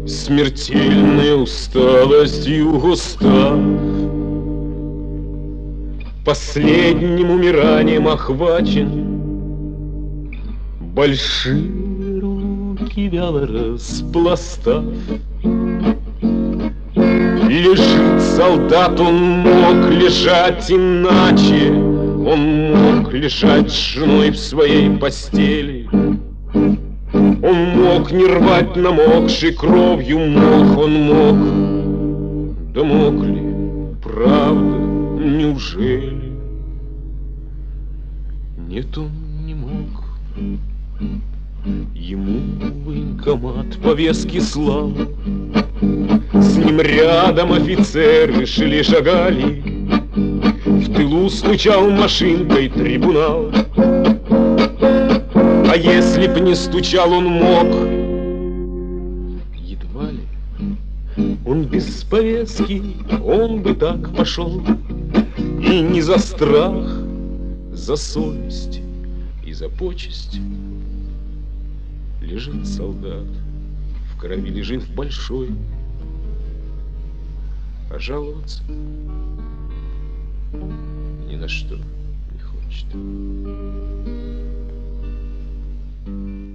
смертельной усталостью густа. Последним умиранием охвачен, большие руки вяло распластав. Лежит солдат, он мог лежать иначе, он мог лежать с женой в своей постели. Он мог не рвать намокшей кровью мох, он мог. Да мог ли, правда, неужели? Нет, он не мог. Ему военкомат повестки слал. С ним рядом офицеры шагали. В тылу стучал машинкой трибунал. А если б не стучал, он мог. Едва ли. Он без повестки, он бы так пошел. И не за страх, за совесть и за почесть. Лежит солдат, в крови лежит в большой, а жаловаться ни на что не хочет.